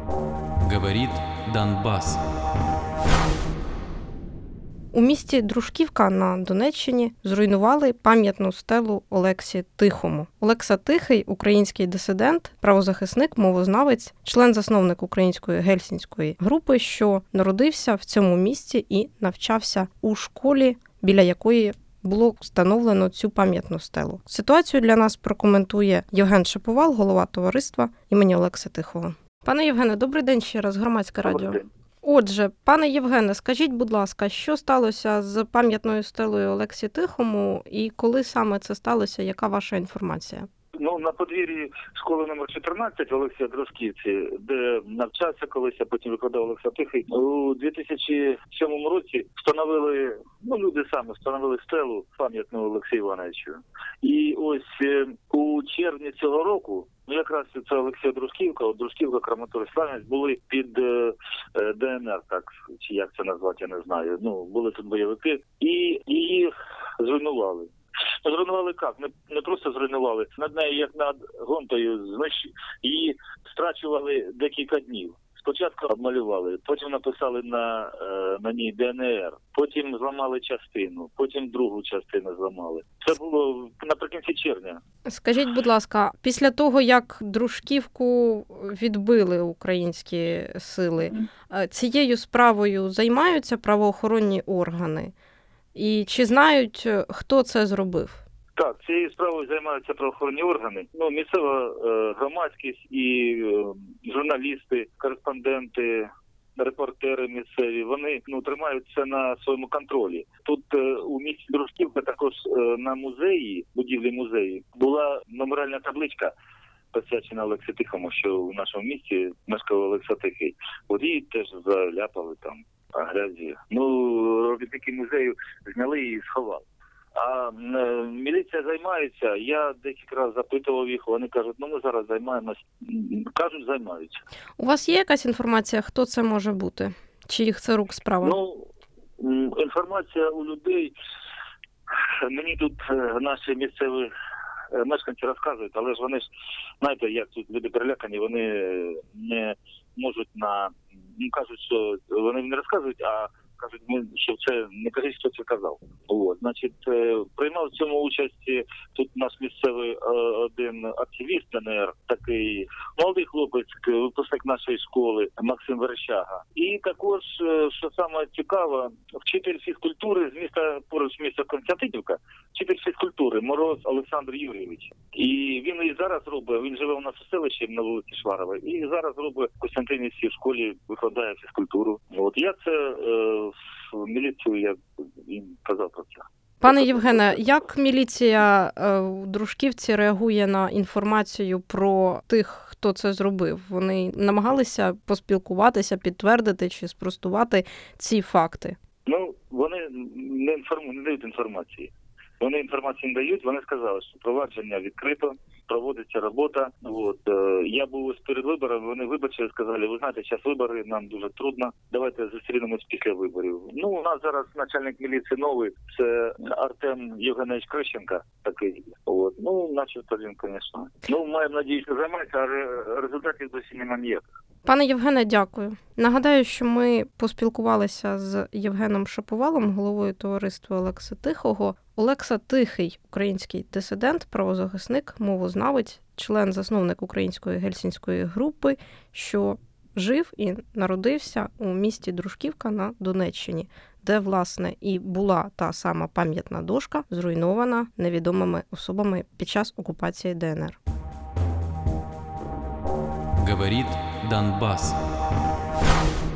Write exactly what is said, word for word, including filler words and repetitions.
Говорит Донбасс. У місті Дружківка на Донеччині зруйнували пам'ятну стелу Олексі Тихому. Олекса Тихий – український дисидент, правозахисник, мовознавець, член-засновник української гельсінської групи, що народився в цьому місті і навчався у школі, біля якої було встановлено цю пам'ятну стелу. Ситуацію для нас прокоментує Євген Шаповал, голова товариства імені Олекси Тихого. Пане Євгене, добрий день ще раз, Громадське радіо. Отже, пане Євгене, скажіть, будь ласка, що сталося з пам'ятною стелою Олексі Тихому і коли саме це сталося, яка ваша інформація? Ну, на подвір'ї школи номер чотирнадцять в Олексія Дружківці, де навчався колись, а потім викладав Олекса Тихий, у дві тисячі сьомому році встановили, ну, люди самі встановили стелу пам'ятну Олексію Івановичу. І ось е, у червні цього року, ну, якраз це Олексія Дружківка, от Дружківка, Краматорськ, Славянськ були під е, е, ДНР, так, чи як це назвати, я не знаю. Ну, були тут бойовики, і її зруйнували. Зруйнували як? Не, не просто зруйнували. Над нею, як над гонтою, знищ... її страчували декілька днів. Спочатку обмалювали, потім написали на, на ній ДНР, потім зламали частину, потім другу частину зламали. Це було наприкінці червня. Скажіть, будь ласка, після того, як Дружківку відбили українські сили, mm. цією справою займаються правоохоронні органи? І чи знають, хто це зробив? Так, цією справою займаються правоохоронні органи. Ну, місцева е, громадськість і е, журналісти, кореспонденти, репортери місцеві, вони ну тримають це на своєму контролі. Тут е, у місті Дружківка також е, на музеї, будівлі музеї, була меморіальна табличка, присвячена Олексі Тихому, що у нашому місті мешкав Олекса Тихий. От її теж заляпали там. Грязі. Ну, робітники музею зняли і сховали. А е, міліція займається, я декілька разів запитував їх, вони кажуть, ну ми зараз займаємось. Кажуть, займаються. У вас є якась інформація, хто це може бути? Чи їх це рук справа? Ну, інформація у людей, мені тут наші місцеві мешканці розказують, але ж вони ж, знаєте, як тут люди перелякані, вони не можуть на... Ну, кажуть, що вони не розказують, а кажуть, ми, що це не кажуть, хто це казав. От, значить, приймав в цьому участь тут наш місцевий один активіст ДНР, такий молодий хлопець, випускник нашої школи, Максим Верещага. І також, що саме цікаво, вчитель фізкультури з міста, поруч міста Константинівка, вчитель фізкультури Мороз Олександр Юрійович. І він і зараз робить, він живе у нас у селищі на вулиці Шварова, і зараз робить в Костянтинівці в школі, викладає фізкультуру. От я це е, в міліцію, я їм казав про це. Пане Євгене, як міліція у Дружківці реагує на інформацію про тих, хто це зробив? Вони намагалися поспілкуватися, підтвердити чи спростувати ці факти? Ну, вони не, інформ... не дають інформації. Вони інформацію не дають, вони сказали, що провадження відкрито, проводиться робота. От, е, я був ось перед виборами, вони вибачили, сказали, ви знаєте, зараз вибори, нам дуже трудно, давайте зустрінемось після виборів. Ну, у нас зараз начальник міліції новий, це Артем Євгенович Крищенко такий. От, ну, начебто він, звісно. Ну, маємо надію, що займається, але результатів досі немає ніяких. Пане Євгене, дякую. Нагадаю, що ми поспілкувалися з Євгеном Шаповалом, головою товариства Олекси Тихого. Олекса Тихий – український дисидент, правозахисник, мовознавець, член-засновник української гельсінської групи, що жив і народився у місті Дружківка на Донеччині, де, власне, і була та сама пам'ятна дошка, зруйнована невідомими особами під час окупації ДНР. Говорит Донбасс.